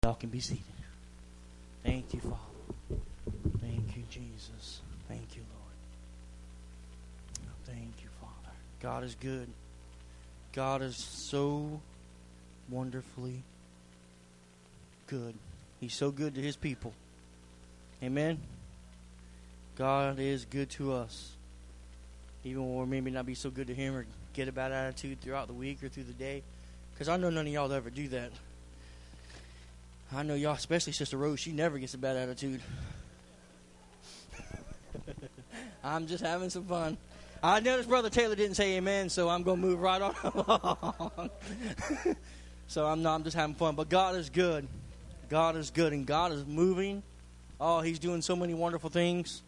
Y'all can be seated. Thank you, Father. Thank you, Jesus. Thank you, Lord. Thank you, Father. God is good. God is so wonderfully good. He's so good to His people. Amen? God is good to us. Even when we maybe not be so good to Him or get a bad attitude throughout the week or through the day. Because I know none of y'all ever do that. I know y'all, especially Sister Rose, she never gets a bad attitude. I'm just having some fun. I noticed Brother Taylor didn't say amen, so I'm going to move right on along. So I'm just having fun. But God is good. God is good, and God is moving. Oh, He's doing so many wonderful things.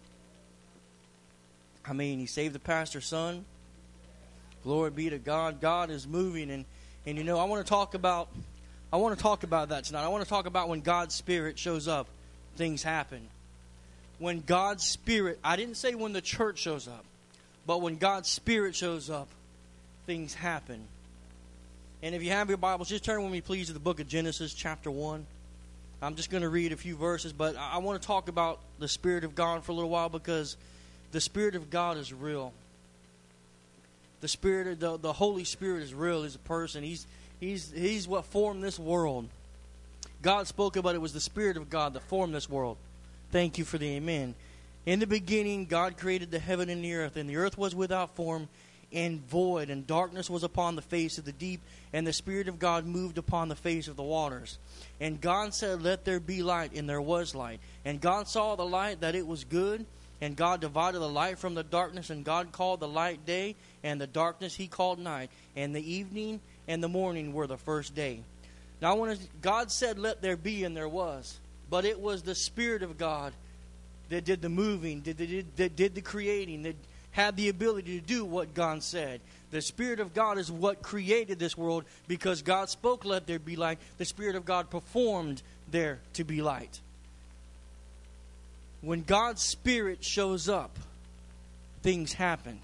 I mean, He saved the pastor's son. Glory be to God. God is moving, and you know, I want to talk about that tonight. I want to talk about when God's Spirit shows up, things happen. When God's Spirit, I didn't say when the church shows up, but when God's Spirit shows up, things happen. And if you have your Bibles, just turn with me, please, to the book of Genesis, chapter 1. I'm just going to read a few verses, but I want to talk about the Spirit of God for a little while because the Spirit of God is real. The Holy Spirit is real. He's a person. He's what formed this world. God spoke about it was the Spirit of God that formed this world. Thank you for the amen. In the beginning, God created the heaven and the earth was without form and void, and darkness was upon the face of the deep, and the Spirit of God moved upon the face of the waters. And God said, "Let there be light," and there was light. And God saw the light that it was good, and God divided the light from the darkness, and God called the light day, and the darkness He called night. And the evening and the morning were the first day. Now, God said, "Let there be," and there was. But it was the Spirit of God that did the moving, that did the creating, that had the ability to do what God said. The Spirit of God is what created this world because God spoke, "Let there be light." The Spirit of God performed there to be light. When God's Spirit shows up, things happen.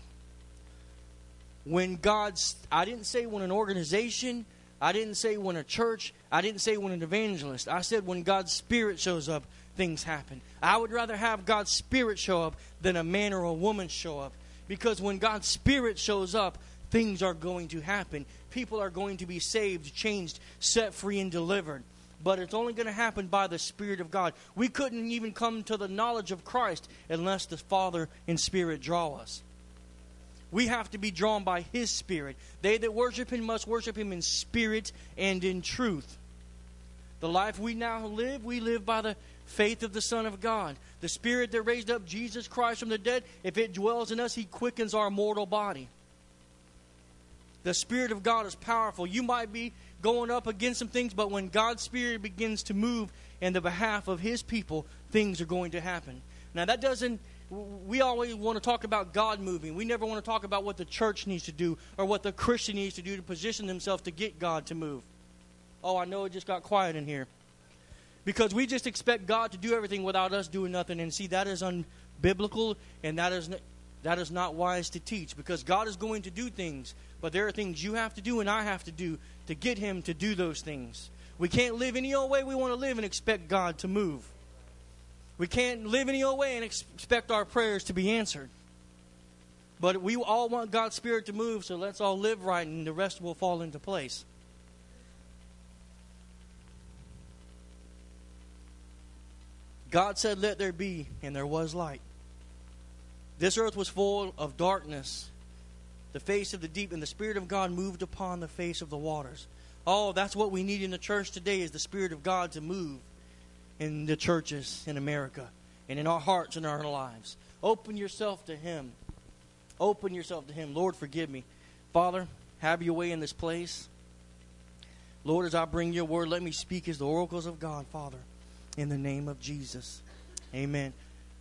I didn't say when an organization, I didn't say when a church, I didn't say when an evangelist. I said when God's Spirit shows up, things happen. I would rather have God's Spirit show up than a man or a woman show up. Because when God's Spirit shows up, things are going to happen. People are going to be saved, changed, set free, and delivered. But it's only going to happen by the Spirit of God. We couldn't even come to the knowledge of Christ unless the Father and Spirit draw us. We have to be drawn by His Spirit. They that worship Him must worship Him in spirit and in truth. The life we now live, we live by the faith of the Son of God. The Spirit that raised up Jesus Christ from the dead, if it dwells in us, He quickens our mortal body. The Spirit of God is powerful. You might be going up against some things, but when God's Spirit begins to move in the behalf of His people, things are going to happen. Now that doesn't, we always want to talk about God moving. We never want to talk about what the church needs to do or what the Christian needs to do to position themselves to get God to move. Oh, I know it just got quiet in here. Because we just expect God to do everything without us doing nothing. And see, that is unbiblical, and that is not wise to teach. Because God is going to do things, but there are things you have to do and I have to do to get Him to do those things. We can't live any old way we want to live and expect God to move. We can't live any old way and expect our prayers to be answered. But we all want God's Spirit to move, so let's all live right and the rest will fall into place. God said, "Let there be," and there was light. This earth was full of darkness, the face of the deep, and the Spirit of God moved upon the face of the waters. Oh, that's what we need in the church today, is the Spirit of God to move in the churches in America and in our hearts and our lives. Open yourself to Him. Open yourself to Him. Lord, forgive me. Father, have your way in this place. Lord, as I bring your word, let me speak as the oracles of God, Father, in the name of Jesus. Amen.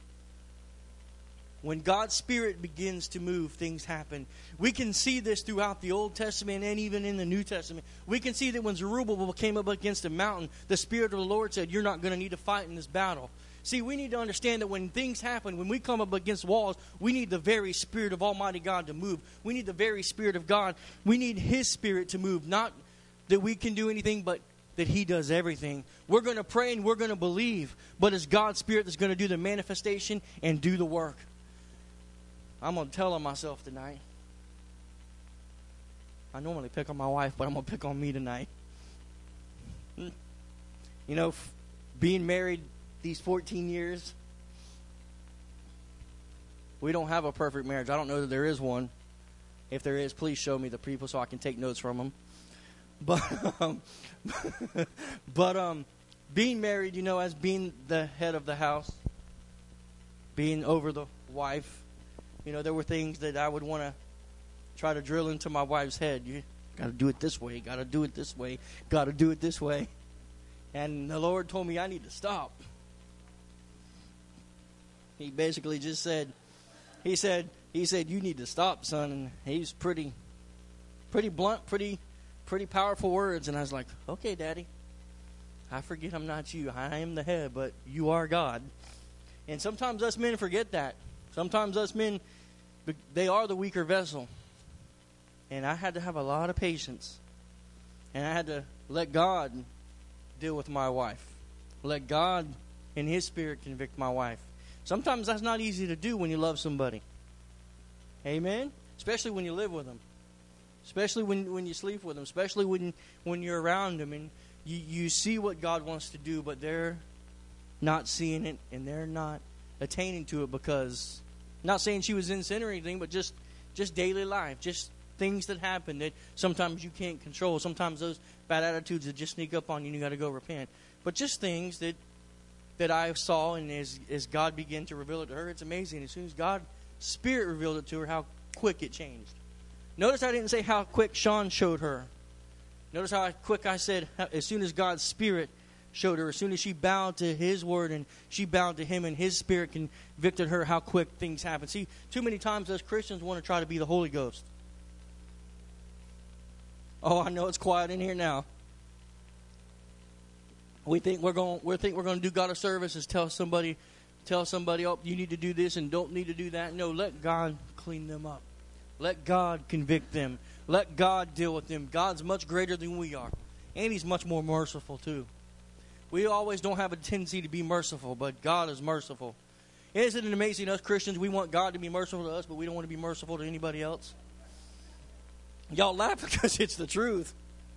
When God's Spirit begins to move, things happen. We can see this throughout the Old Testament and even in the New Testament. We can see that when Zerubbabel came up against a mountain, the Spirit of the Lord said, "You're not going to need to fight in this battle." See, we need to understand that when things happen, when we come up against walls, we need the very Spirit of Almighty God to move. We need the very Spirit of God. We need His Spirit to move. Not that we can do anything, but that He does everything. We're going to pray and we're going to believe, but it's God's Spirit that's going to do the manifestation and do the work. I'm going to tell on myself tonight. I normally pick on my wife, but I'm going to pick on me tonight. You know, being married these 14 years, we don't have a perfect marriage. I don't know that there is one. If there is, please show me the people so I can take notes from them. But being married, you know, as being the head of the house, being over the wife, you know, there were things that I would want to try to drill into my wife's head. You got to do it this way, got to do it this way, got to do it this way. And the Lord told me I need to stop. He basically just said, He said, you need to stop, son. And he's pretty blunt, pretty powerful words. And I was like, okay, Daddy. I forget I'm not you. I am the head, but you are God. And sometimes us men forget that. Sometimes us men, they are the weaker vessel. And I had to have a lot of patience. And I had to let God deal with my wife. Let God in His Spirit convict my wife. Sometimes that's not easy to do when you love somebody. Amen? Especially when you live with them. Especially when you sleep with them. Especially when you're around them. And you see what God wants to do, but they're not seeing it. And they're not attaining to it because, not saying she was in sin or anything, but just daily life. Just things that happen that sometimes you can't control. Sometimes those bad attitudes that just sneak up on you and you got to go repent. But just things that I saw, and as God began to reveal it to her, it's amazing. As soon as God's Spirit revealed it to her, how quick it changed. Notice I didn't say how quick Sean showed her. Notice how quick I said, as soon as God's Spirit showed her, as soon as she bowed to His Word and she bowed to Him and His Spirit convicted her, how quick things happen. See, too many times us Christians want to try to be the Holy Ghost. Oh, I know it's quiet in here now. We think we're going to do God a service is tell somebody, oh, you need to do this and don't need to do that. No, let God clean them up. Let God convict them. Let God deal with them. God's much greater than we are. And He's much more merciful too. We always don't have a tendency to be merciful, but God is merciful. Isn't it amazing, us Christians, we want God to be merciful to us, but we don't want to be merciful to anybody else? Y'all laugh because it's the truth.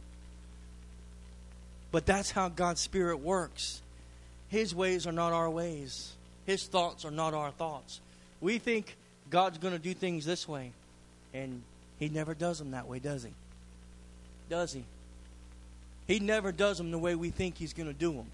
But that's how God's Spirit works. His ways are not our ways. His thoughts are not our thoughts. We think God's going to do things this way. And He never does them that way, does He? Does He? He never does them the way we think He's going to do them.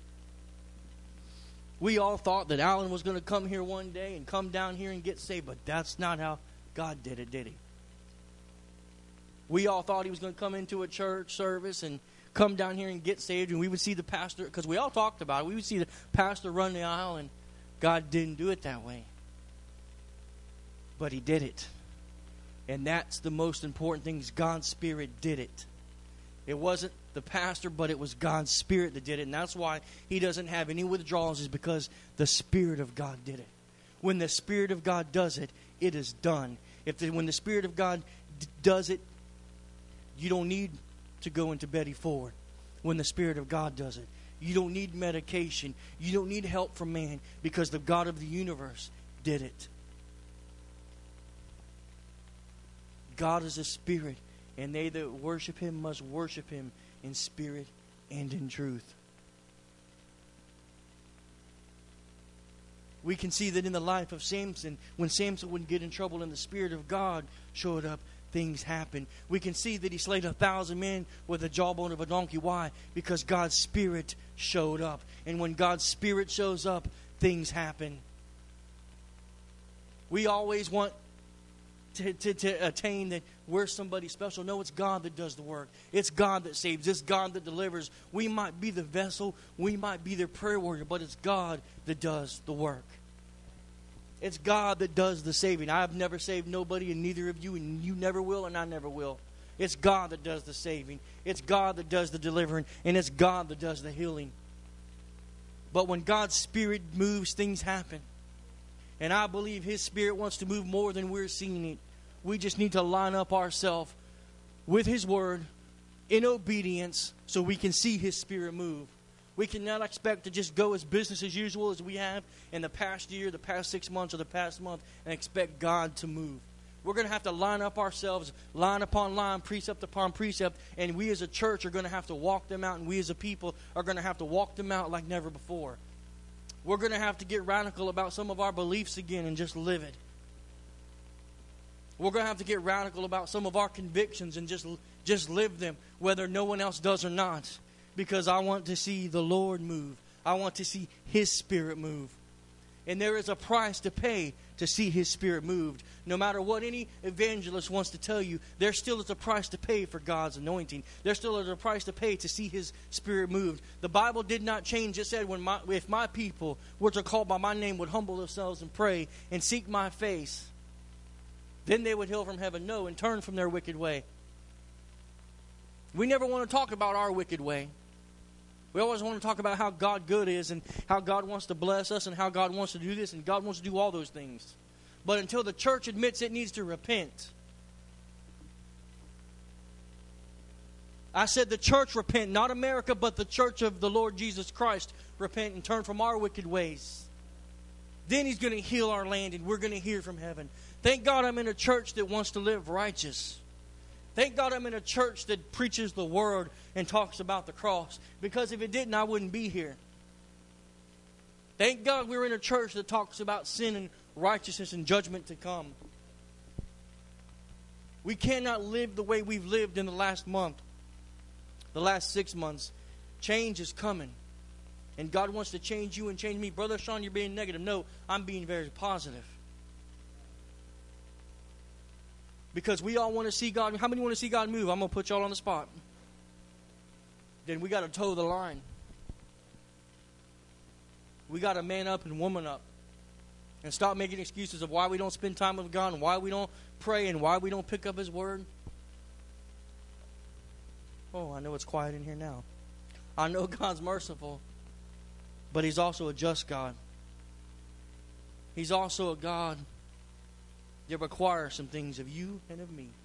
We all thought that Alan was going to come here one day and come down here and get saved. But that's not how God did it, did He? We all thought He was going to come into a church service and come down here and get saved, and we would see the pastor, because we all talked about it, we would see the pastor run the aisle, and God didn't do it that way. But He did it. And that's the most important thing, is God's Spirit did it. It wasn't the pastor, but it was God's Spirit that did it. And that's why He doesn't have any withdrawals, is because the Spirit of God did it. When the Spirit of God does it, it is done. When the Spirit of God does it, you don't need to go into Betty Ford. When the Spirit of God does it, you don't need medication. You don't need help from man, because the God of the universe did it. God is a spirit, and they that worship Him must worship Him in spirit and in truth. We can see that in the life of Samson, when Samson would get in trouble and the Spirit of God showed up, things happen. We can see that he slayed 1,000 men with the jawbone of a donkey. Why? Because God's Spirit showed up. And when God's Spirit shows up, things happen. We always want to attain that we're somebody special. No, it's God that does the work. It's God that saves. It's God that delivers. We might be the vessel. We might be the prayer warrior, but it's God that does the work. It's God that does the saving. I've never saved nobody, and neither of you, and you never will, and I never will. It's God that does the saving. It's God that does the delivering, and it's God that does the healing. But when God's Spirit moves, things happen. And I believe His Spirit wants to move more than we're seeing it. We just need to line up ourselves with His Word, in obedience so we can see His Spirit move. We cannot expect to just go as business as usual as we have in the past year, the past 6 months, or the past month and expect God to move. We're going to have to line up ourselves, line upon line, precept upon precept, and we as a church are going to have to walk them out, and we as a people are going to have to walk them out like never before. We're going to have to get radical about some of our beliefs again and just live it. We're going to have to get radical about some of our convictions and just live them, whether no one else does or not. Because I want to see the Lord move. I want to see His Spirit move. And there is a price to pay to see His Spirit moved. No matter what any evangelist wants to tell you, there still is a price to pay for God's anointing. There still is a price to pay to see His Spirit moved. The Bible did not change. It said, if my people, which are called by my name, would humble themselves and pray and seek my face, then they would heal from heaven. No, and turn from their wicked way. We never want to talk about our wicked way. We always want to talk about how God good is and how God wants to bless us and how God wants to do this and God wants to do all those things. But until the church admits it needs to repent. I said the church repent, not America, but the church of the Lord Jesus Christ repent and turn from our wicked ways. Then He's going to heal our land and we're going to hear from heaven. Thank God I'm in a church that wants to live righteous. Thank God I'm in a church that preaches the Word and talks about the cross. Because if it didn't, I wouldn't be here. Thank God we're in a church that talks about sin and righteousness and judgment to come. We cannot live the way we've lived in the last month, the last 6 months. Change is coming. And God wants to change you and change me. Brother Sean, you're being negative. No, I'm being very positive. Because we all want to see God. How many want to see God move? I'm going to put y'all on the spot. Then we got to toe the line. We got to man up and woman up. And stop making excuses of why we don't spend time with God and why we don't pray and why we don't pick up His Word. Oh, I know it's quiet in here now. I know God's merciful, but He's also a just God. He's also a God that requires some things of you and of me.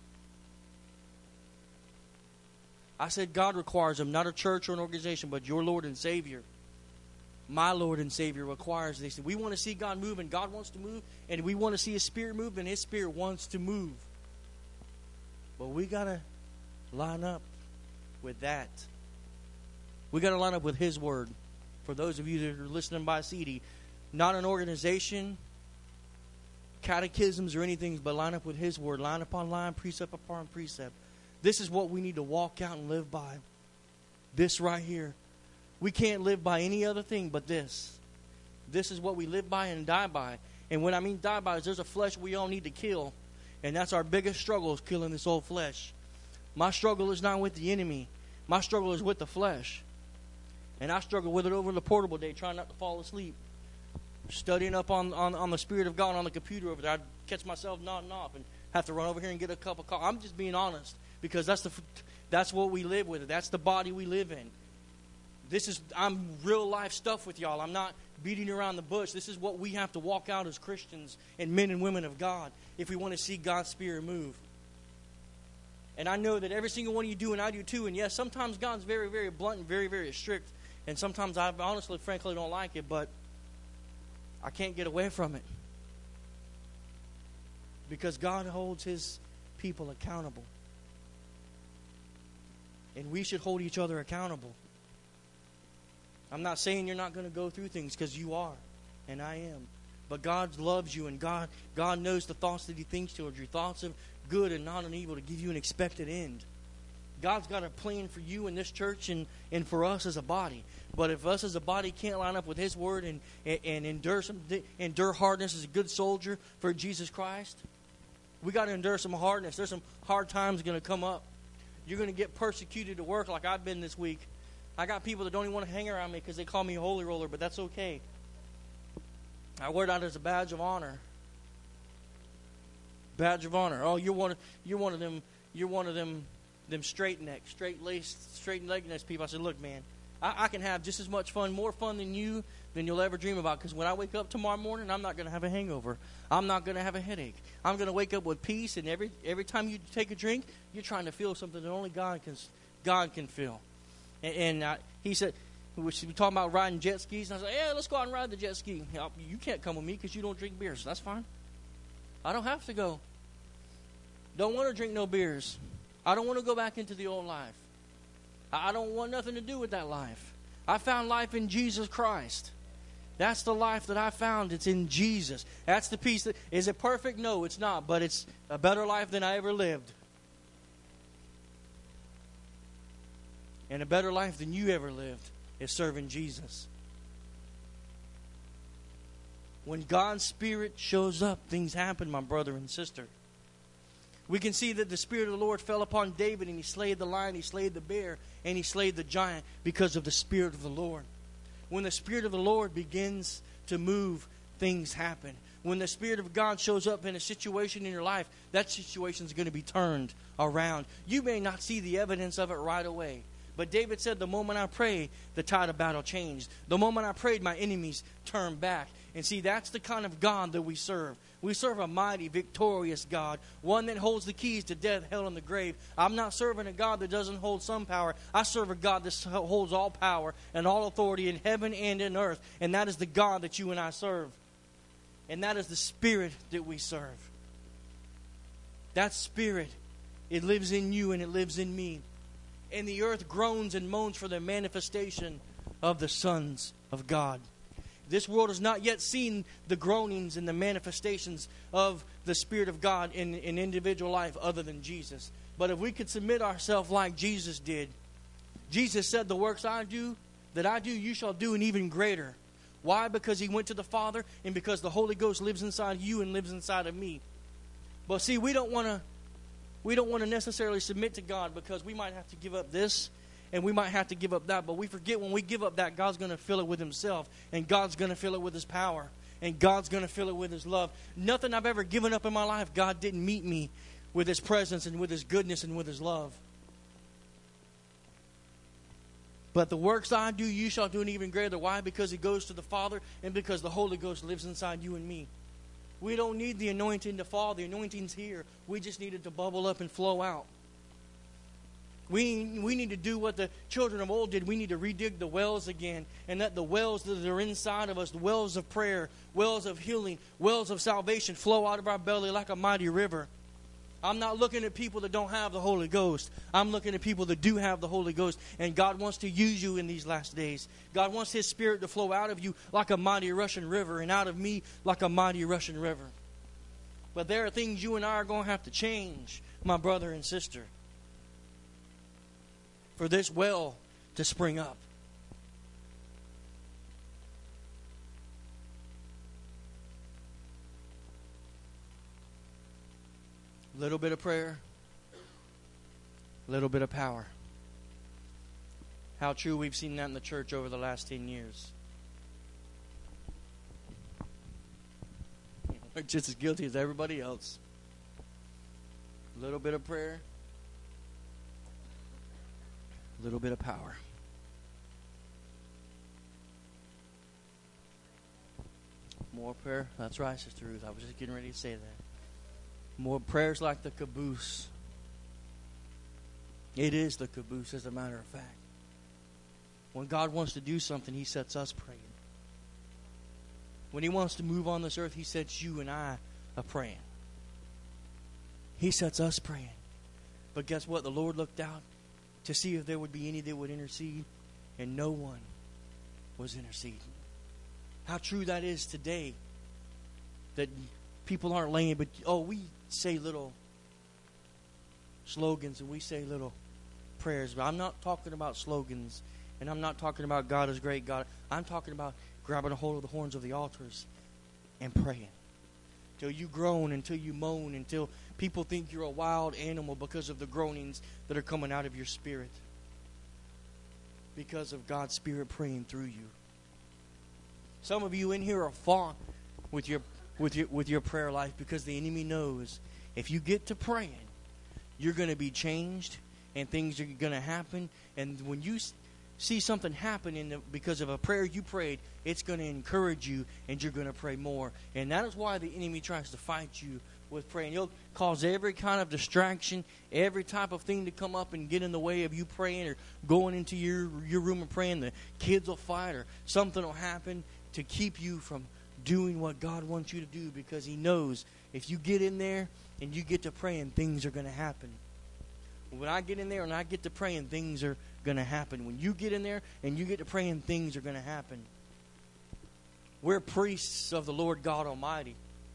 I said God requires them, not a church or an organization, but your Lord and Savior. My Lord and Savior requires this. We want to see God move, and God wants to move, and we want to see His Spirit move, and His Spirit wants to move. But we got to line up with that. We got to line up with His Word. For those of you that are listening by CD, not an organization, catechisms or anything, but line up with His Word, line upon line, precept upon precept. This is what we need to walk out and live by. This right here. We can't live by any other thing but this. This is what we live by and die by. And when I mean die by, is there's a flesh we all need to kill. And that's our biggest struggle, is killing this old flesh. My struggle is not with the enemy. My struggle is with the flesh. And I struggle with it over the portable day, trying not to fall asleep. Studying up on the Spirit of God on the computer over there. I'd catch myself nodding off and have to run over here and get a cup of coffee. I'm just being honest, because that's what we live with. That's the body we live in. I'm real life stuff with y'all. I'm not beating around the bush. This is what we have to walk out as Christians and men and women of God if we want to see God's Spirit move. And I know that every single one of you do, and I do too. And yes, sometimes God's very, very blunt and very, very strict. And sometimes I honestly, frankly, don't like it, but I can't get away from it. Because God holds His people accountable. And we should hold each other accountable. I'm not saying you're not going to go through things, because you are, and I am. But God loves you, and God knows the thoughts that He thinks towards you, thoughts of good and not of evil, to give you an expected end. God's got a plan for you in this church and for us as a body. But if us as a body can't line up with His Word and endure hardness as a good soldier for Jesus Christ, we got to endure some hardness. There's some hard times going to come up. You're going to get persecuted at work like I've been this week. I got people that don't even want to hang around me because they call me a holy roller, but that's okay. I wear that as a badge of honor. Badge of honor. Oh, you're one of them straight leg necks people. I said, look, man, I can have just as much fun, more fun than you'll ever dream about. Because when I wake up tomorrow morning, I'm not going to have a hangover. I'm not going to have a headache. I'm going to wake up with peace. And every time you take a drink, you're trying to feel something that only God God can fill. And he said, we should be talking about riding jet skis. And I said, yeah, let's go out and ride the jet ski. You can't come with me because you don't drink beers. So that's fine. I don't have to go. Don't want to drink no beers. I don't want to go back into the old life. I don't want nothing to do with that life. I found life in Jesus Christ. That's the life that I found. It's in Jesus. That's the peace. Is it perfect? No, it's not. But it's a better life than I ever lived. And a better life than you ever lived is serving Jesus. When God's Spirit shows up, things happen, my brother and sister. We can see that the Spirit of the Lord fell upon David, and he slayed the lion, he slayed the bear, and he slayed the giant because of the Spirit of the Lord. When the Spirit of the Lord begins to move, things happen. When the Spirit of God shows up in a situation in your life, that situation is going to be turned around. You may not see the evidence of it right away. But David said, the moment I prayed, the tide of battle changed. The moment I prayed, my enemies turned back. And see, that's the kind of God that we serve. We serve a mighty, victorious God, one that holds the keys to death, hell, and the grave. I'm not serving a God that doesn't hold some power. I serve a God that holds all power and all authority in heaven and in earth. And that is the God that you and I serve. And that is the Spirit that we serve. That Spirit, it lives in you and it lives in me. And the earth groans and moans for the manifestation of the sons of God. This world has not yet seen the groanings and the manifestations of the Spirit of God in individual life other than Jesus. But if we could submit ourselves like Jesus did, Jesus said, the works I do, you shall do, and even greater. Why? Because he went to the Father, and because the Holy Ghost lives inside you and lives inside of me. But see, we don't want to necessarily submit to God because we might have to give up this and we might have to give up that. But we forget when we give up that, God's going to fill it with himself, and God's going to fill it with his power, and God's going to fill it with his love. Nothing I've ever given up in my life, God didn't meet me with his presence and with his goodness and with his love. But the works I do, you shall do, and even greater. Why? Because it goes to the Father, and because the Holy Ghost lives inside you and me. We don't need the anointing to fall. The anointing's here. We just need it to bubble up and flow out. We need to do what the children of old did. We need to redig the wells again, and let the wells that are inside of us, the wells of prayer, wells of healing, wells of salvation flow out of our belly like a mighty river. I'm not looking at people that don't have the Holy Ghost. I'm looking at people that do have the Holy Ghost, and God wants to use you in these last days. God wants his Spirit to flow out of you like a mighty rushing river, and out of me like a mighty rushing river. But there are things you and I are going to have to change, my brother and sister, for this well to spring up. Little bit of prayer, little bit of power. How true we've seen that in the church over the last 10 years. We're just as guilty as everybody else. Little bit of prayer, little bit of power. More prayer. That's right, Sister Ruth. I was just getting ready to say that. More prayers like the caboose. It is the caboose, as a matter of fact. When God wants to do something, he sets us praying. When he wants to move on this earth, he sets you and I a praying. He sets us praying. But guess what? The Lord looked out to see if there would be any that would intercede, and no one was interceding. How true that is today, that people aren't laying, but we say little slogans and we say little prayers. But I'm not talking about slogans, and I'm not talking about God is great, God. I'm talking about grabbing a hold of the horns of the altars and praying. Till you groan, until you moan, until people think you're a wild animal because of the groanings that are coming out of your spirit. Because of God's Spirit praying through you. Some of you in here are fought with your prayer life because the enemy knows if you get to praying, you're going to be changed and things are going to happen. And when you see something happen because of a prayer you prayed, it's going to encourage you and you're going to pray more. And that is why the enemy tries to fight you with praying. He'll cause every kind of distraction, every type of thing to come up and get in the way of you praying or going into your room and praying. The kids will fight or something will happen to keep you from doing what God wants you to do, because He knows if you get in there and you get to praying, things are going to happen. When I get in there and I get to praying, things are going to happen. When you get in there and you get to praying, things are going to happen. We're priests of the Lord God Almighty.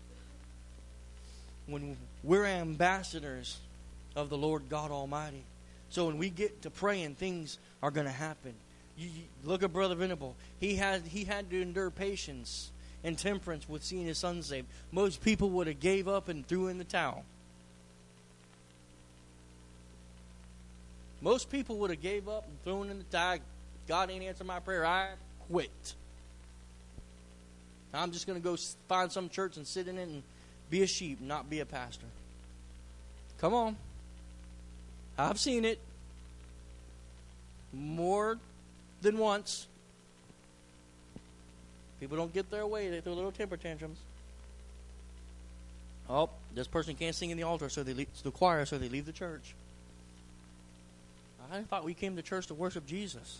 When we're ambassadors of the Lord God Almighty. So when we get to praying, things are going to happen. You look at Brother Venable. He had to endure patience and temperance with seeing his son saved. Most people would have gave up and threw in the towel. Most people would have gave up and thrown in the towel. God ain't answered my prayer. I quit. I'm just going to go find some church and sit in it and be a sheep, not be a pastor. Come on. I've seen it more than once. People don't get their way. They throw little temper tantrums. Oh, this person can't sing in the altar, so they leave the choir, so they leave the church. I thought we came to church to worship Jesus.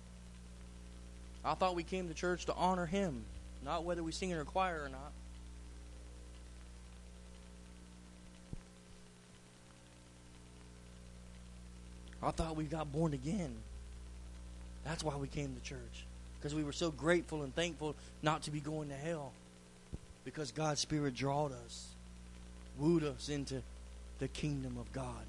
I thought we came to church to honor Him, not whether we sing in our choir or not. I thought we got born again. That's why we came to church. Because we were so grateful and thankful not to be going to hell. Because God's Spirit drawed us, wooed us into the kingdom of God.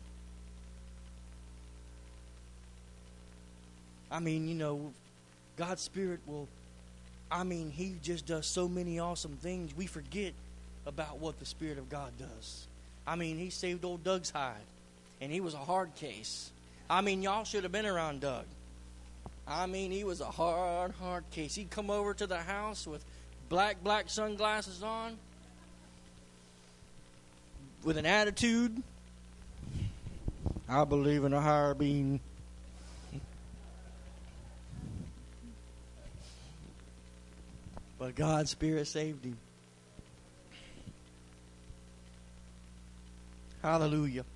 I mean, you know, God's Spirit will, He just does so many awesome things. We forget about what the Spirit of God does. He saved old Doug's hide. And he was a hard case. Y'all should have been around Doug. He was a hard case. He'd come over to the house with black sunglasses on, with an attitude. I believe in a higher being. But God's Spirit saved him. Hallelujah.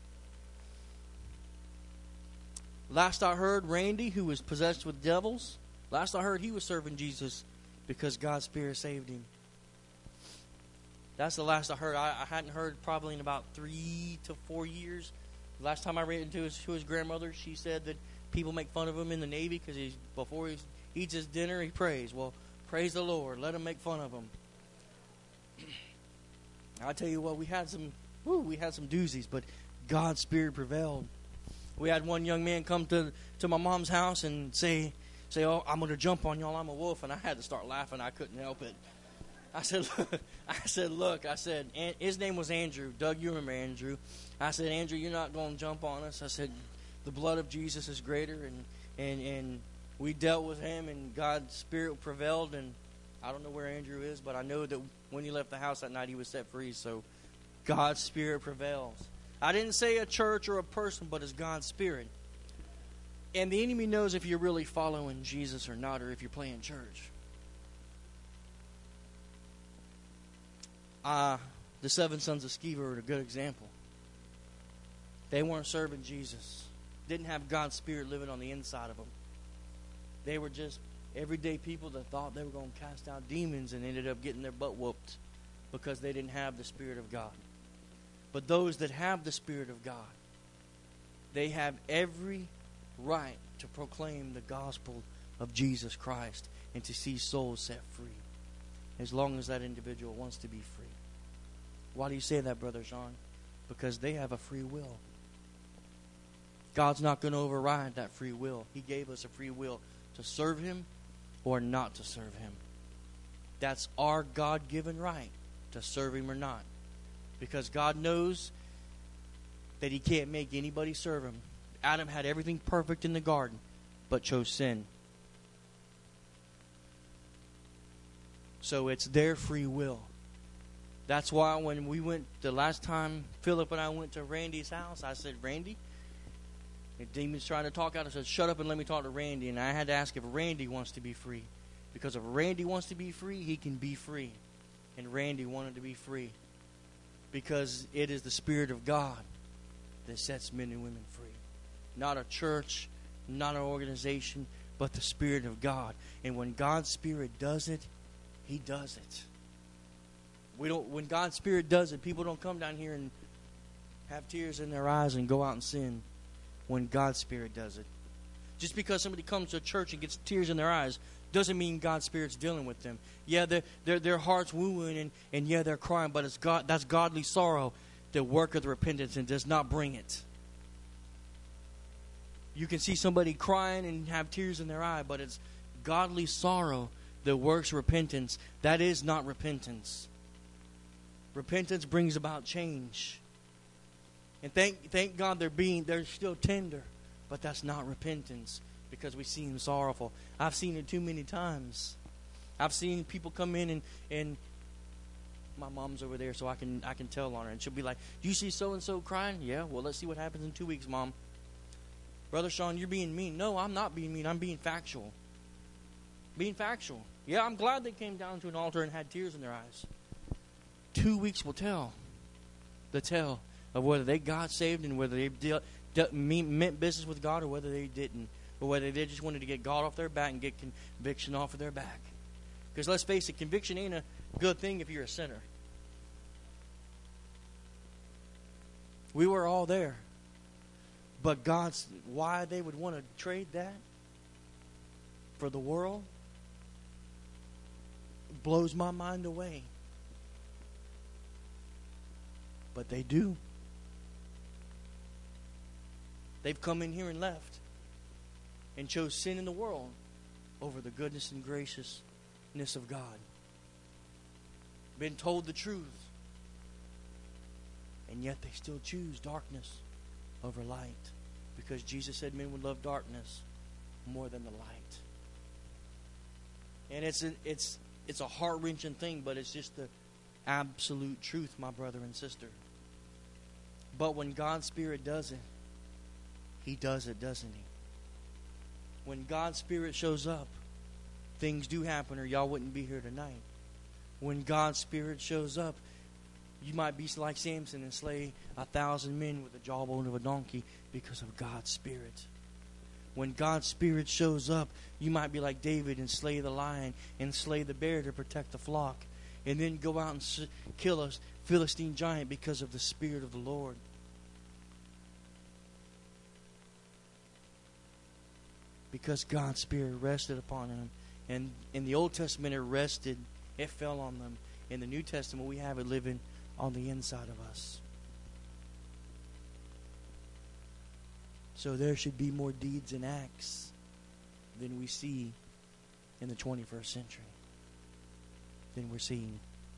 Last I heard, Randy, who was possessed with devils, last I heard he was serving Jesus because God's Spirit saved him. That's the last I heard. I hadn't heard probably in about 3 to 4 years. Last time I ran into his grandmother, she said that people make fun of him in the Navy because before he eats his dinner, he prays. Well, praise the Lord. Let him make fun of him. I tell you what, we had some doozies, but God's Spirit prevailed. We had one young man come to my mom's house and say, "Oh, I'm going to jump on y'all. I'm a wolf." And I had to start laughing. I couldn't help it. I said, look, and his name was Andrew. Doug, you remember Andrew. I said, "Andrew, you're not going to jump on us." I said, "The blood of Jesus is greater." And we dealt with him, and God's Spirit prevailed. And I don't know where Andrew is, but I know that when he left the house that night, he was set free. So God's Spirit prevails. I didn't say a church or a person, but it's God's Spirit. And the enemy knows if you're really following Jesus or not, or if you're playing church. The 7 sons of Sceva are a good example. They weren't serving Jesus. Didn't have God's Spirit living on the inside of them. They were just everyday people that thought they were going to cast out demons and ended up getting their butt whooped because they didn't have the Spirit of God. But those that have the Spirit of God, they have every right to proclaim the gospel of Jesus Christ and to see souls set free, as long as that individual wants to be free. Why do you say that, Brother Sean? Because they have a free will. God's not going to override that free will. He gave us a free will to serve Him or not to serve Him. That's our God-given right, to serve Him or not. Because God knows that He can't make anybody serve Him. Adam had everything perfect in the garden, but chose sin. So it's their free will. That's why when we went, the last time Philip and I went to Randy's house, I said, "Randy," if demon's trying to talk out, I said, "Shut up and let me talk to Randy." And I had to ask if Randy wants to be free. Because if Randy wants to be free, he can be free. And Randy wanted to be free. Because it is the Spirit of God that sets men and women free. Not a church, not an organization, but the Spirit of God. And when God's Spirit does it, He does it. When God's Spirit does it, people don't come down here and have tears in their eyes and go out and sin. When God's Spirit does it. Just because somebody comes to a church and gets tears in their eyes doesn't mean God's Spirit's dealing with them. Yeah, their heart's wooing and yeah, they're crying, but it's God. That's godly sorrow that worketh repentance and does not bring it. You can see somebody crying and have tears in their eye, but it's godly sorrow that works repentance. That is not repentance. Repentance brings about change. And thank God they're still tender, but that's not repentance because we see Him sorrowful. I've seen it too many times. I've seen people come in and my mom's over there, so I can tell on her, and she'll be like, "Do you see so and so crying?" "Yeah." "Well, let's see what happens in 2 weeks, Mom." "Brother Sean, you're being mean." "No, I'm not being mean. I'm being factual." Being factual. Yeah, I'm glad they came down to an altar and had tears in their eyes. 2 weeks will tell. The tell of whether they got saved and whether they meant business with God or whether they didn't. Or whether they just wanted to get God off their back and get conviction off of their back. Because let's face it, conviction ain't a good thing if you're a sinner. We were all there. But why they would want to trade that for the world blows my mind away. But they do. They've come in here and left and chose sin in the world over the goodness and graciousness of God. Been told the truth. And yet they still choose darkness over light. Because Jesus said men would love darkness more than the light. And it's a heart-wrenching thing, but it's just the absolute truth, my brother and sister. But when God's Spirit does it, He does it, doesn't He? When God's Spirit shows up, things do happen or y'all wouldn't be here tonight. When God's Spirit shows up, you might be like Samson and slay 1,000 men with the jawbone of a donkey because of God's Spirit. When God's Spirit shows up, you might be like David and slay the lion and slay the bear to protect the flock. And then go out and kill a Philistine giant because of the Spirit of the Lord. Because God's Spirit rested upon him. And in the Old Testament it fell on them. In the New Testament we have it living on the inside of us. So there should be more deeds and acts than we see in the 21st century. Than we're seeing.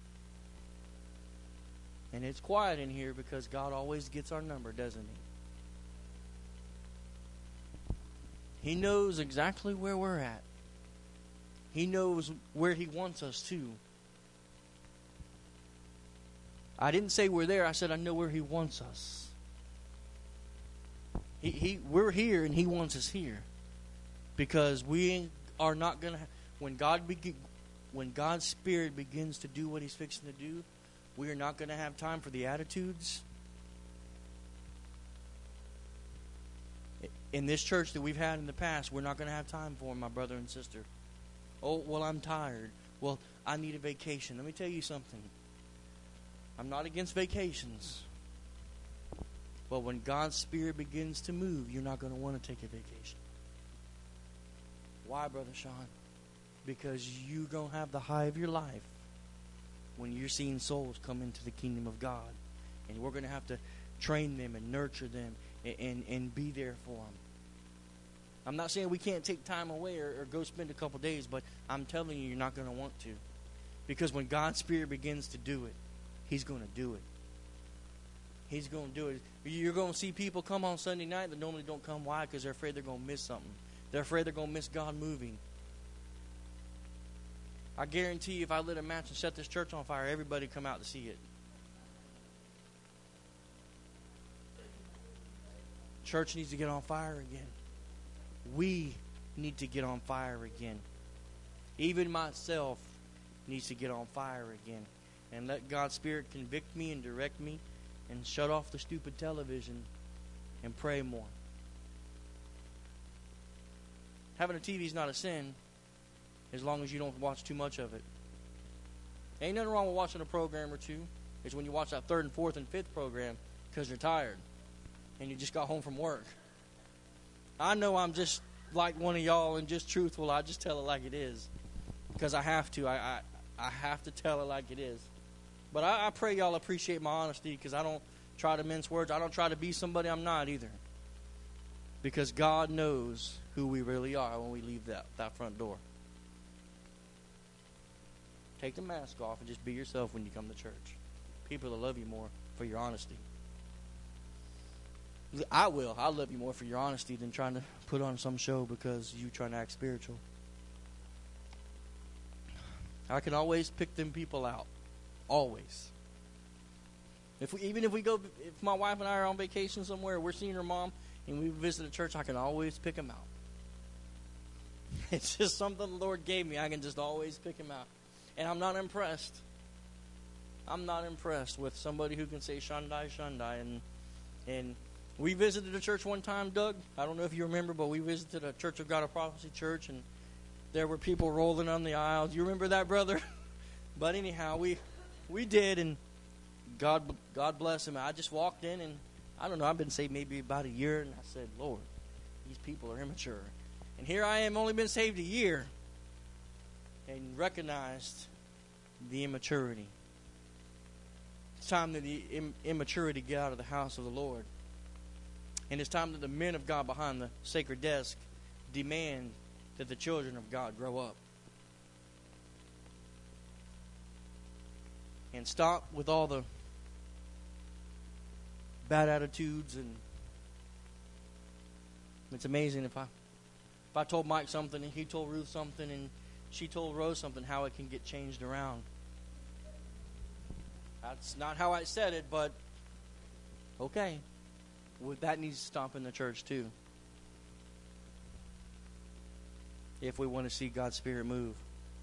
And it's quiet in here because God always gets our number, doesn't He? He knows exactly where we're at. He knows where He wants us to. I didn't say we're there. I said I know where He wants us. We're here and He wants us here. Because we are not going to... When God's Spirit begins to do what He's fixing to do, we are not going to have time for the attitudes. In this church that we've had in the past, we're not going to have time for them, my brother and sister. Oh, well, I'm tired. Well, I need a vacation. Let me tell you something. I'm not against vacations. But when God's Spirit begins to move, you're not going to want to take a vacation. Why, Brother Sean? Because you're going to have the high of your life when you're seeing souls come into the kingdom of God. And we're going to have to train them and nurture them and be there for them. I'm not saying we can't take time away or go spend a couple days, but I'm telling you, you're not going to want to. Because when God's Spirit begins to do it, He's going to do it. He's going to do it. You're going to see people come on Sunday night that normally don't come. Why? Because they're afraid they're going to miss something. They're afraid they're going to miss God moving. I guarantee you, if I lit a match and set this church on fire, everybody come out to see it. Church needs to get on fire again. We need to get on fire again. Even myself needs to get on fire again. and let God's Spirit convict me and direct me, and shut off the stupid television and pray more. Having a TV is not a sin as long as you don't watch too much of it. Ain't nothing wrong with watching a program or two. It's when you watch that third and fourth and fifth program because you're tired and you just got home from work. I know I'm just like one of y'all and just truthful. I just tell it like it is because I have to. I have to tell it like it is. But I pray y'all appreciate my honesty because I don't try to mince words. I don't try to be somebody I'm not either. Because God knows who we really are when we leave that front door. Take the mask off and just be yourself when you come to church. People will love you more for your honesty. I will. I'll love you more for your honesty than trying to put on some show because you trying to act spiritual. I can always pick them people out. Always. If my wife and I are on vacation somewhere, we're seeing her mom, and we visit a church, I can always pick them out. It's just something the Lord gave me. I can just always pick them out. And I'm not impressed. I'm not impressed with somebody who can say Shandai, Shandai. And we visited a church one time, Doug. I don't know if you remember, but we visited a Church of God of Prophecy church, and there were people rolling on the aisles. You remember that, brother? But anyhow, we did, and God bless him. I just walked in, and I don't know, I've been saved maybe about a year, and I said, Lord, these people are immature. And here I am, only been saved a year, and recognized the immaturity. It's time that the immaturity get out of the house of the Lord. And it's time that the men of God behind the sacred desk demand that the children of God grow up. And stop with all the bad attitudes. And it's amazing if I told Mike something and he told Ruth something and she told Rose something, how it can get changed around. That's not how I said it, but okay. Well, that needs to stop in the church too. If we want to see God's Spirit move.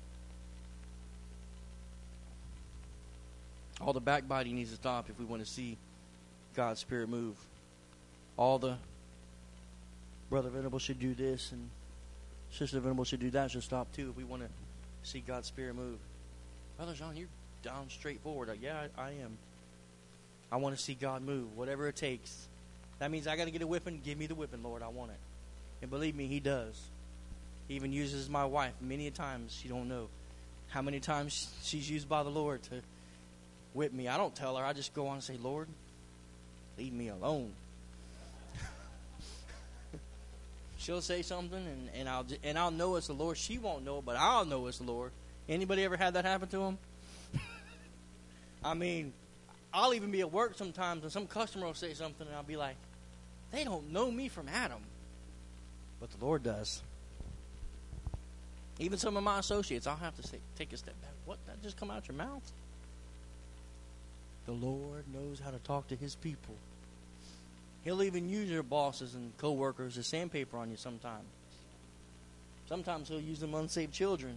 All the backbiting needs to stop if we want to see God's Spirit move. All the Brother Venable should do this and Sister Venable should do that should stop too if we want to see God's Spirit move. Brother John, you're down straightforward. Yeah, I am. I want to see God move, whatever it takes. That means I got to get a whipping. Give me the whipping, Lord. I want it. And believe me, He does. He even uses my wife many a times. She don't know how many times she's used by the Lord to whip me. I don't tell her. I just go on and say, Lord, leave me alone. She'll say something, and I'll know it's the Lord. She won't know it, but I'll know it's the Lord. Anybody ever had that happen to them? I mean, I'll even be at work sometimes, and some customer will say something, and I'll be like, they don't know me from Adam. But the Lord does. Even some of my associates, I'll have to say, take a step back. What? That just come out your mouth? The Lord knows how to talk to His people. He'll even use your bosses and co-workers as sandpaper on you sometimes. Sometimes He'll use them unsaved children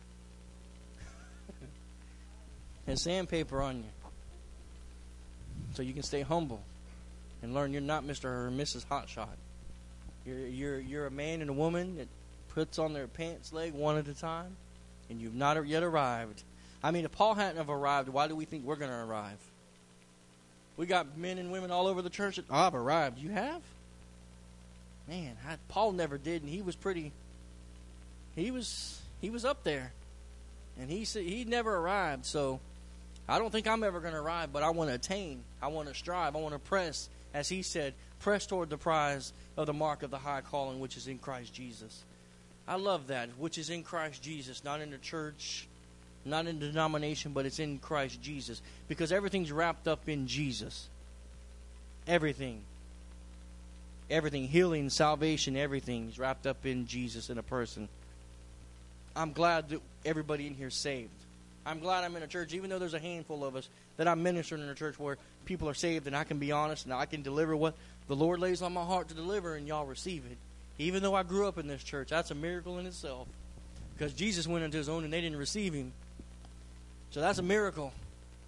as sandpaper on you. So you can stay humble and learn you're not Mr. or Mrs. Hotshot. You're a man and a woman that puts on their pants leg one at a time, and you've not yet arrived. I mean, if Paul hadn't have arrived, why do we think we're going to arrive? We got men and women all over the church that, I've arrived. You have? Man, Paul never did, and he was up there. And he never arrived, so I don't think I'm ever going to arrive, but I want to attain. I want to strive. I want to press, as he said, press toward the prize of the mark of the high calling which is in Christ Jesus. I love that, which is in Christ Jesus, not in the church, not in denomination, but it's in Christ Jesus. Because everything's wrapped up in Jesus. Everything. Everything, healing, salvation, everything is wrapped up in Jesus in a person. I'm glad that everybody in here is saved. I'm glad I'm in a church, even though there's a handful of us, that I'm ministering in a church where people are saved and I can be honest and I can deliver what the Lord lays on my heart to deliver and y'all receive it. Even though I grew up in this church, that's a miracle in itself. Because Jesus went into His own and they didn't receive Him. So that's a miracle.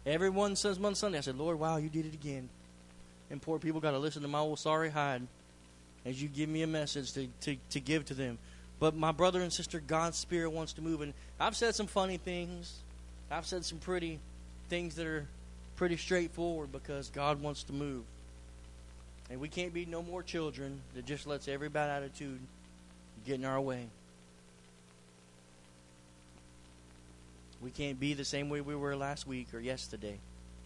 Everyone says one Sunday, I said, Lord, wow, you did it again. And poor people got to listen to my old sorry hide as you give me a message to give to them. But my brother and sister, God's Spirit wants to move. And I've said some funny things. I've said some pretty things that are pretty straightforward because God wants to move. And we can't be no more children that just lets every bad attitude get in our way. We can't be the same way we were last week or yesterday.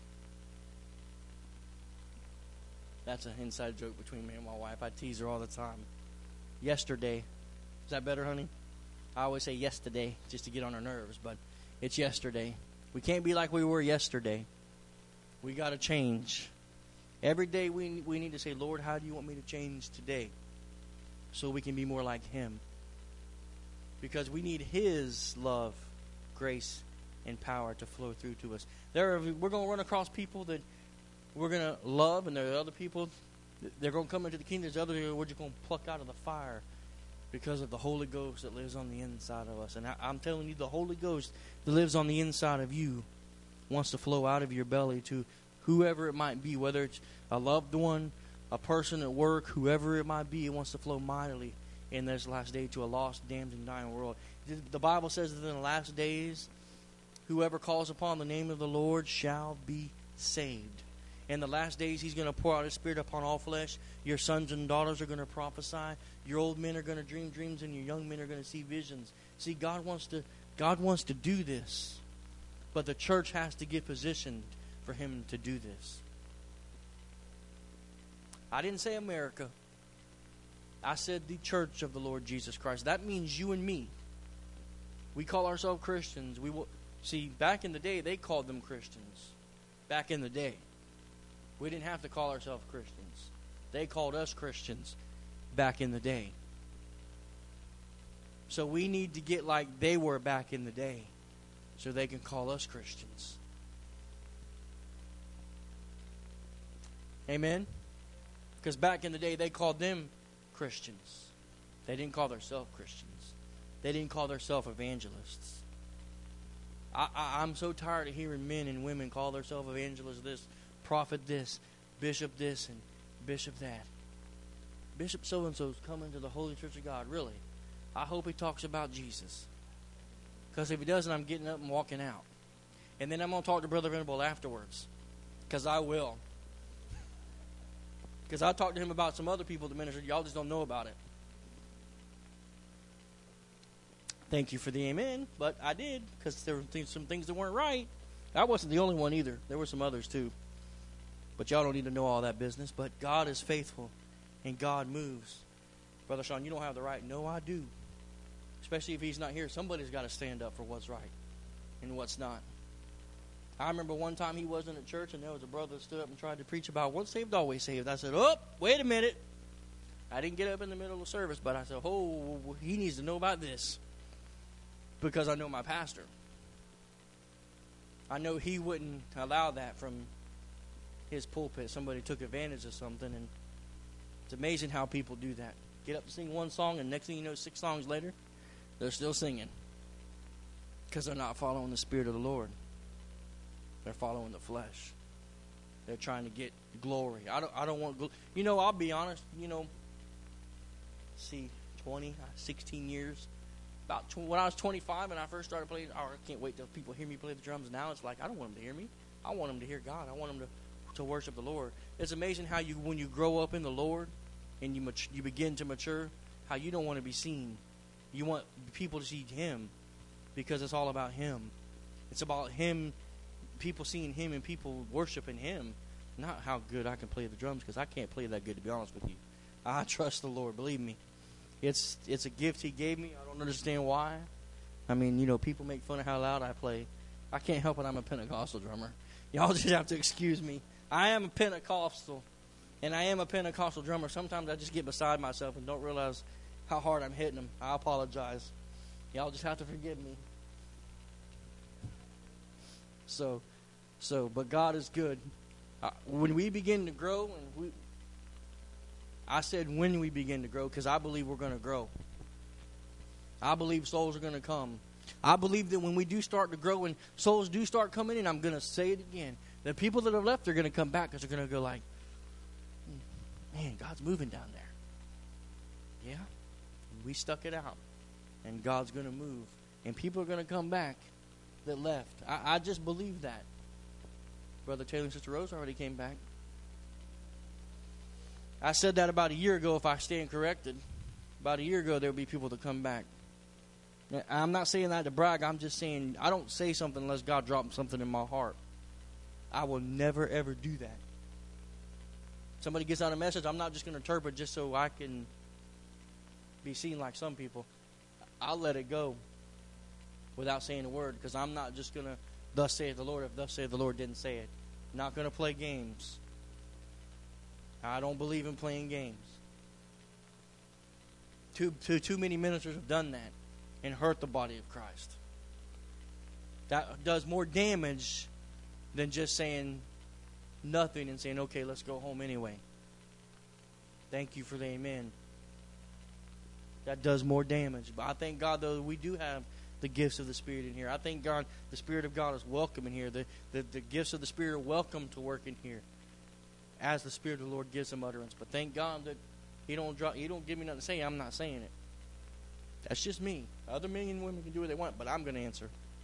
That's an inside joke between me and my wife. I tease her all the time. Yesterday. Is that better, honey? I always say yesterday just to get on her nerves, but it's yesterday. We can't be like we were yesterday. We got to change. Every day we need to say, Lord, how do you want me to change today? So we can be more like Him. Because we need His love, grace, and power to flow through to us. We're going to run across people that we're going to love, and there are other people, they're going to come into the kingdom. There's other people we're just going to pluck out of the fire because of the Holy Ghost that lives on the inside of us. And I'm telling you, the Holy Ghost that lives on the inside of you wants to flow out of your belly to whoever it might be, whether it's a loved one, a person at work, whoever it might be. It wants to flow mightily in this last day to a lost, damned, and dying world. The Bible says that in the last days, whoever calls upon the name of the Lord shall be saved. In the last days, He's going to pour out His Spirit upon all flesh. Your sons and daughters are going to prophesy. Your old men are going to dream dreams, and your young men are going to see visions. See, God wants to do this, but the church has to get positioned for Him to do this. I didn't say America. I said the church of the Lord Jesus Christ. That means you and me. We call ourselves Christians. See, back in the day, they called them Christians. Back in the day. We didn't have to call ourselves Christians. They called us Christians back in the day. So we need to get like they were back in the day so they can call us Christians. Amen? Because back in the day, they called them Christians. They didn't call themselves Christians. They didn't call themselves evangelists. I'm so tired of hearing men and women call themselves evangelists this, prophet this, bishop this, and bishop that. Bishop so-and-so's coming to the Holy Church of God. Really? I hope he talks about Jesus. Because if he doesn't, I'm getting up and walking out. And then I'm going to talk to Brother Venable afterwards. Because I will. Because I talked to him about some other people that ministered. Y'all just don't know about it. Thank you for the amen. But I did. Because there were some things that weren't right. I wasn't the only one either. There were some others too. But y'all don't need to know all that business. But God is faithful. And God moves. Brother Sean, you don't have the right. No, I do. Especially if he's not here. Somebody's got to stand up for what's right and what's not. I remember one time he wasn't at church and there was a brother that stood up and tried to preach about once saved, always saved. I said, oh, wait a minute. I didn't get up in the middle of the service, but I said, oh, he needs to know about this. Because I know my pastor. I know he wouldn't allow that from his pulpit. Somebody took advantage of something, and it's amazing how people do that. Get up to sing one song, and next thing you know, 6 songs later, they're still singing. Because they're not following the Spirit of the Lord. They're following the flesh. They're trying to get glory. I don't want glory. You know, I'll be honest. 16 years. When I was 25 and I first started playing, I can't wait till people hear me play the drums now. It's like, I don't want them to hear me. I want them to hear God. I want them to worship the Lord. It's amazing how when you grow up in the Lord and you begin to mature, how you don't want to be seen. You want people to see Him because it's all about Him. It's about Him, people seeing Him and people worshiping Him, not how good I can play the drums, because I can't play that good, to be honest with you. I trust the Lord, believe me. It's a gift He gave me. I don't understand why. I mean, people make fun of how loud I play. I can't help it. I'm a Pentecostal drummer. Y'all just have to excuse me. I am a Pentecostal, and I am a Pentecostal drummer. Sometimes I just get beside myself and don't realize how hard I'm hitting them. I apologize. Y'all just have to forgive me. But God is good. When we begin to grow, I said when we begin to grow, because I believe we're going to grow. I believe souls are going to come. I believe that when we do start to grow and souls do start coming in, I'm going to say it again. The people that are left are going to come back because they're going to go like, man, God's moving down there. Yeah. And we stuck it out. And God's going to move. And people are going to come back that left. I just believe that. Brother Taylor and Sister Rose already came back. I said that about a year ago, if I stand corrected. About a year ago, there will be people that come back. I'm not saying that to brag. I'm just saying I don't say something unless God drops something in my heart. I will never, ever do that. Somebody gets out a message, I'm not just going to interpret just so I can be seen like some people. I'll let it go without saying a word, because I'm not just going to thus saith the Lord if thus saith the Lord didn't say it. Not going to play games. I don't believe in playing games. Too many ministers have done that and hurt the body of Christ. That does more damage than just saying nothing and saying, okay, let's go home anyway. Thank you for the amen. That does more damage. But I thank God, though, we do have the gifts of the Spirit in here. I thank God the Spirit of God is welcome in here. The gifts of the Spirit are welcome to work in here as the Spirit of the Lord gives them utterance. But thank God that He don't give me nothing to say. I'm not saying it. That's just me. Other men and women can do what they want, but I'm going to answer.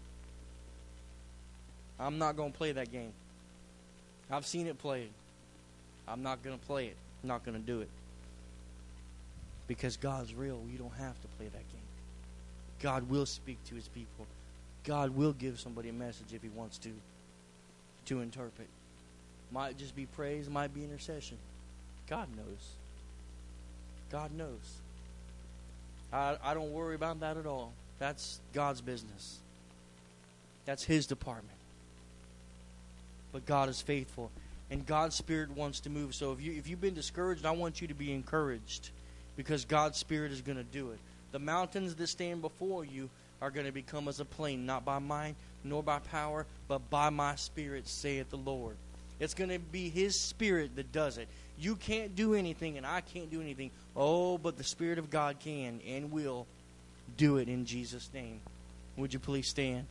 I'm not going to play that game. I've seen it played. I'm not going to play it. I'm not going to do it. Because God's real. You don't have to play that game. God will speak to His people. God will give somebody a message if He wants to interpret. Might just be praise, might be intercession. God knows. God knows. I don't worry about that at all. That's God's business. That's His department. But God is faithful. And God's Spirit wants to move. So if you've been discouraged, I want you to be encouraged. Because God's Spirit is going to do it. The mountains that stand before you are going to become as a plain. Not by might, nor by power, but by my Spirit, saith the Lord. It's going to be His Spirit that does it. You can't do anything, and I can't do anything. Oh, but the Spirit of God can and will do it in Jesus' name. Would you please stand?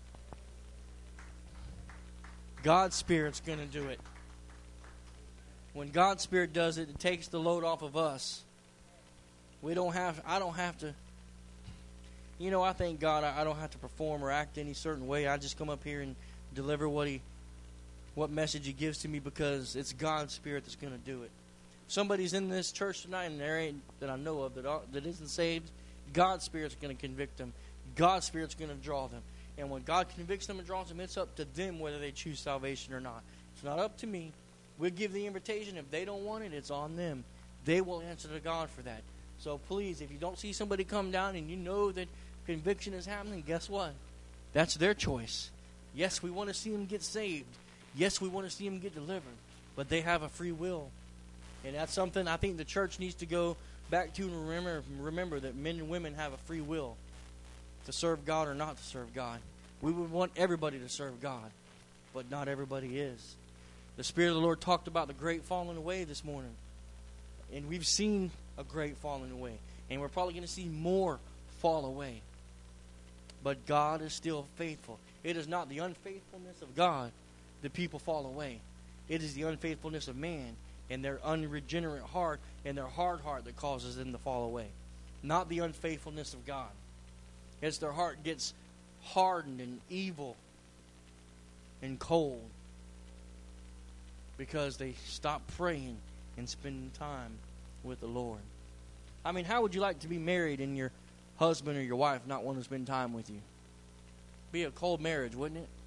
God's Spirit's going to do it. When God's Spirit does it, it takes the load off of us. I don't have to. You know, I thank God I don't have to perform or act any certain way. I just come up here and deliver what message He gives to me, because it's God's Spirit that's going to do it. Somebody's in this church tonight and there ain't that I know of that isn't saved. God's Spirit's going to convict them. God's Spirit's going to draw them. And when God convicts them and draws them, it's up to them whether they choose salvation or not. It's not up to me. We'll give the invitation. If they don't want it, it's on them. They will answer to God for that. So please, if you don't see somebody come down and you know that conviction is happening, guess what? That's their choice. Yes, we want to see them get saved. Yes, we want to see them get delivered. But they have a free will. And that's something I think the church needs to go back to and remember that men and women have a free will to serve God or not to serve God. We would want everybody to serve God, but not everybody is. The Spirit of the Lord talked about the great falling away this morning. And we've seen a great falling away. And we're probably going to see more fall away. But God is still faithful. It is not the unfaithfulness of God that people fall away. It is the unfaithfulness of man and their unregenerate heart and their hard heart that causes them to fall away. Not the unfaithfulness of God. It's their heart gets hardened and evil and cold because they stop praying and spending time with the Lord. I mean, how would you like to be married and your husband or your wife not want to spend time with you? Be a cold marriage, wouldn't it?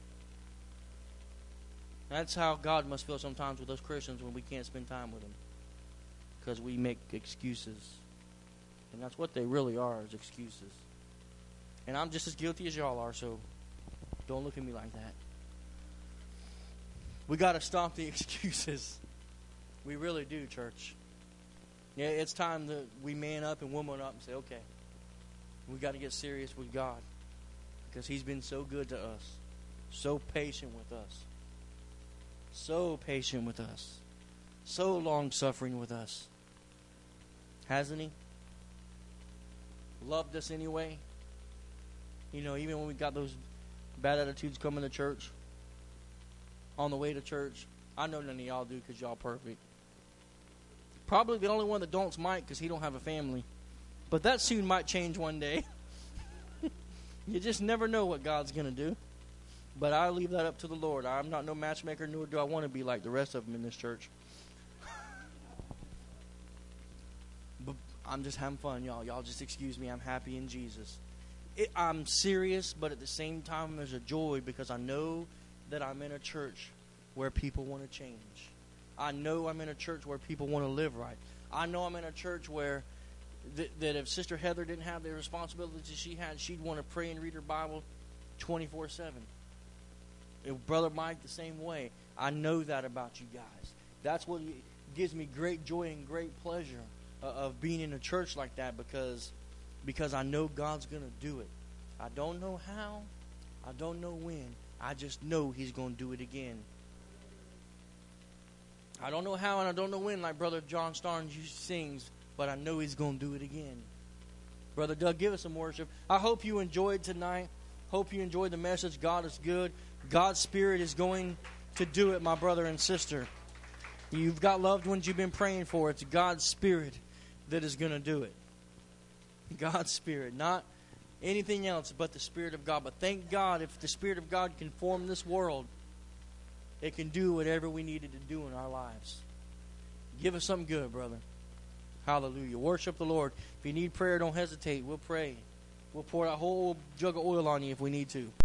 That's how God must feel sometimes with us Christians when we can't spend time with Him, because we make excuses. And that's what they really are, is excuses. And I'm just as guilty as y'all are, so don't look at me like that. We got to stop the excuses. We really do, church. Yeah, it's time that we man up and woman up and say, okay, we got to get serious with God, because He's been so good to us, so patient with us, so patient with us, so long-suffering with us. Hasn't He? Loved us anyway. You know, even when we got those bad attitudes coming to church, on the way to church. I know none of y'all do because y'all perfect. Probably the only one that don't's Mike because he don't have a family. But that soon might change one day. You just never know what God's going to do. But I leave that up to the Lord. I'm not no matchmaker, nor do I want to be like the rest of them in this church. But I'm just having fun, y'all. Y'all just excuse me. I'm happy in Jesus. I'm serious, but at the same time, there's a joy because I know that I'm in a church where people want to change. I know I'm in a church where people want to live right. I know I'm in a church where that if Sister Heather didn't have the responsibilities she had, she'd want to pray and read her Bible 24/7. If Brother Mike, the same way. I know that about you guys. That's what gives me great joy and great pleasure of being in a church like that because I know God's going to do it. I don't know how. I don't know when. I just know He's going to do it again. I don't know how and I don't know when, like Brother John Starnes sings, but I know He's going to do it again. Brother Doug, give us some worship. I hope you enjoyed tonight. Hope you enjoyed the message. God is good. God's Spirit is going to do it, my brother and sister. You've got loved ones you've been praying for. It's God's Spirit that is going to do it. God's Spirit, not anything else but the Spirit of God. But thank God if the Spirit of God can form this world, it can do whatever we needed to do in our lives. Give us something good, brother. Hallelujah. Worship the Lord. If you need prayer, don't hesitate. We'll pray. We'll pour a whole jug of oil on you if we need to.